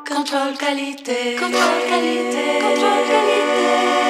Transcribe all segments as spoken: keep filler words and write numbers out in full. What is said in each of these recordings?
Contrôle qualité, contrôle qualité, contrôle qualité.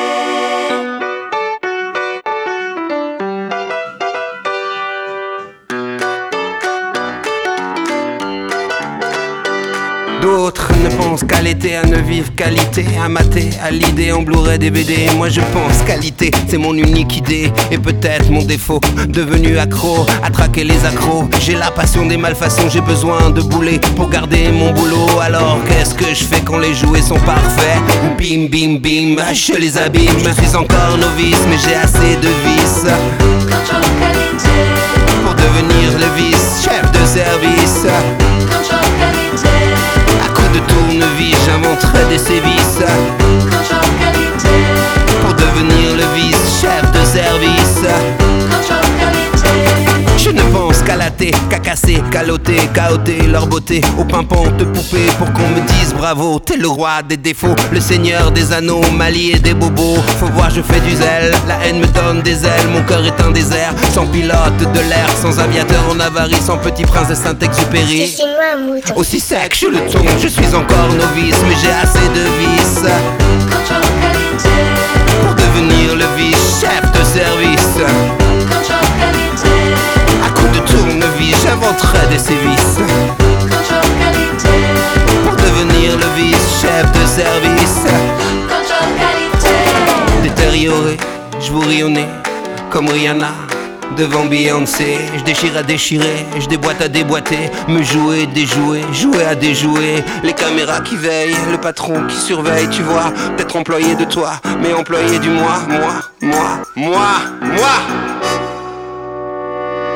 D'autres ne pensent qu'à l'été, à ne vivre qualité, à mater, à l'idée en Blu-ray, D V D. Moi je pense qualité, c'est mon unique idée et peut-être mon défaut. Devenu accro, à traquer les accros. J'ai la passion des malfaçons, j'ai besoin de bouler pour garder mon boulot. Alors qu'est-ce que je fais quand les jouets sont parfaits? Bim bim bim, je les abîme. Je suis encore novice mais j'ai assez de vices Contrôle qualité, pour devenir le vice-chef de service. contrôle qualité, À coup de tournevis, j'inventerai des sévices contrôle qualité, pour devenir le vice-chef de service. contrôle qualité. Je ne pense qu'à latter, qu'à casser, qu'à loter, qu'à ôter leur beauté aux pimpantes poupées pour qu'on me dise bravo. T'es le roi des défauts, le seigneur des anomalies et des bobos. Faut voir, je fais du zèle, la haine me donne des ailes. Mon cœur est un désert, sans pilote de l'air, sans aviateur en avarie, sans petit prince de Saint-Exupéry. Sucez-moi un mouton. Aussi sec, je le ton, je suis encore novice, mais j'ai assez de vices Contrôle qualité, pour devenir le vice-chef de service. contrôle qualité, À coup de tournevis, j'inventerai des sévices contrôle qualité, pour devenir le vice-chef de service. contrôle qualité. Détérioré, je vous rionnais comme Rihanna devant Beyoncé. Je déchire à déchirer, je déboîte à déboîter, me jouer, déjouer, jouer à déjouer. Les caméras qui veillent, le patron qui surveille, tu vois. Peut-être employé de toi, mais employé du moi, moi, moi, moi, moi.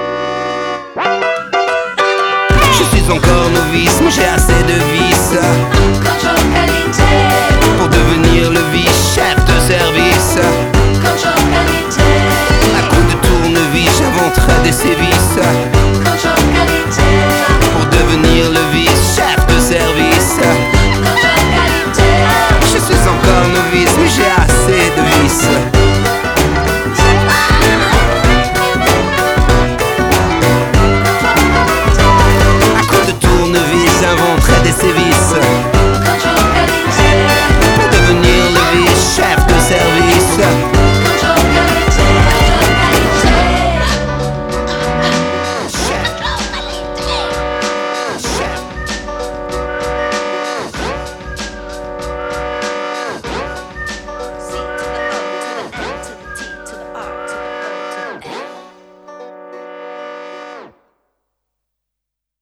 Je suis encore novice, mais j'ai assez de vices